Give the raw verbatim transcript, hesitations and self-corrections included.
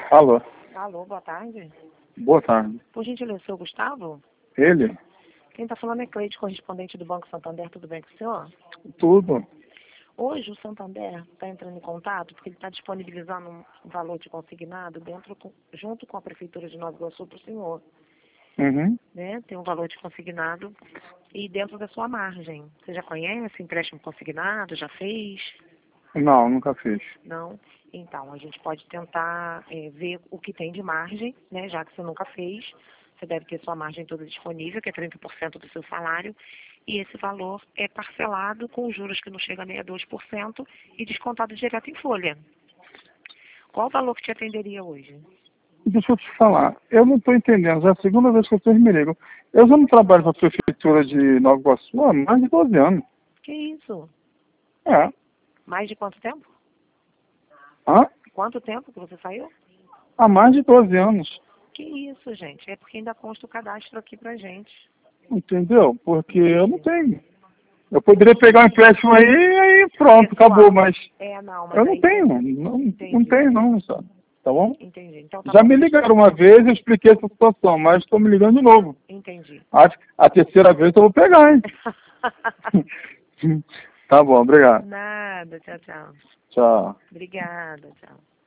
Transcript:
Alô. Alô, boa tarde. Boa tarde. Por gentileza, o senhor Gustavo? Ele? Quem está falando é Cleide, correspondente do Banco Santander. Tudo bem com o senhor? Tudo. Hoje o Santander está entrando em contato porque ele está disponibilizando um valor de consignado dentro, com- junto com a Prefeitura de Nova Iguaçu para o senhor. Uhum. Né? Tem um valor de consignado e dentro da sua margem. Você já conhece empréstimo consignado? Já fez? Não, nunca fiz. Não? Então, a gente pode tentar eh, ver o que tem de margem, né? Já que você nunca fez. Você deve ter sua margem toda disponível, que é trinta por cento do seu salário. E esse valor é parcelado com juros que não chega a sessenta e dois por cento e descontado direto em folha. Qual o valor que te atenderia hoje? Deixa eu te falar. Eu não estou entendendo. Já é a segunda vez que vocês me ligam. Eu já não trabalho para a Prefeitura de Nova Iguaçu há mais de doze anos. Que isso? É. Mais de quanto tempo? Hã? Quanto tempo que você saiu? Há mais de doze anos. Que isso, gente? É porque ainda consta o cadastro aqui pra gente. Entendeu? Porque eu não tenho. Eu poderia pegar um empréstimo aí e aí pronto, Pessoal. acabou. Mas É, não, mas eu não aí... tenho. Não, não Entendi. tenho não, sabe? Tá bom? Entendi. Então tá Já bom. me ligaram uma vez, eu expliquei essa situação, mas estou me ligando de novo. Entendi. Acho que a terceira vez eu vou pegar, hein? Tá bom, obrigado. Nada. Tchau, tchau. Tchau. Obrigada, tchau.